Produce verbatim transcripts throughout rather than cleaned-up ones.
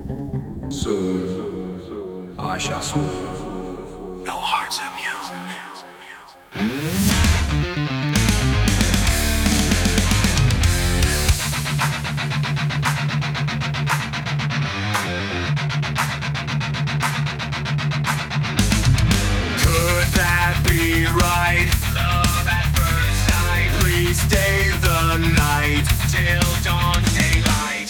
Soon I shall swoon. No heart's immune. Could that be right? Love at first sight. Please stay the night till dawn daylight.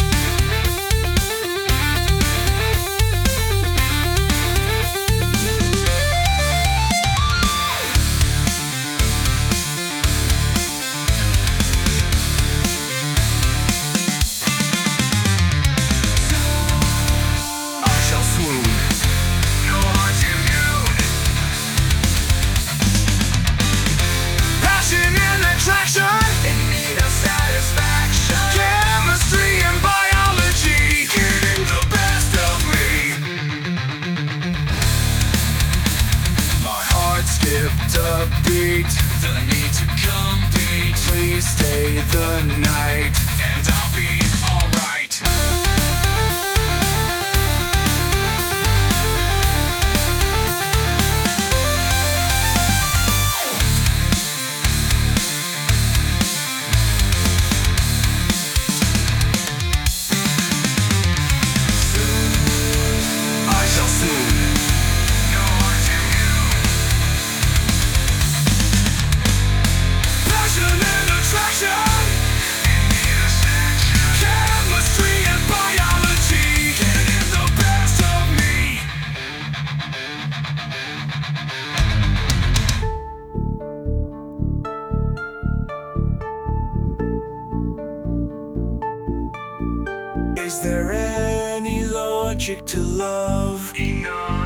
A beat, the need to compete. Please stay the night, and I'll be alright. Soon I shall swoon. Is there any logic to love? Enough.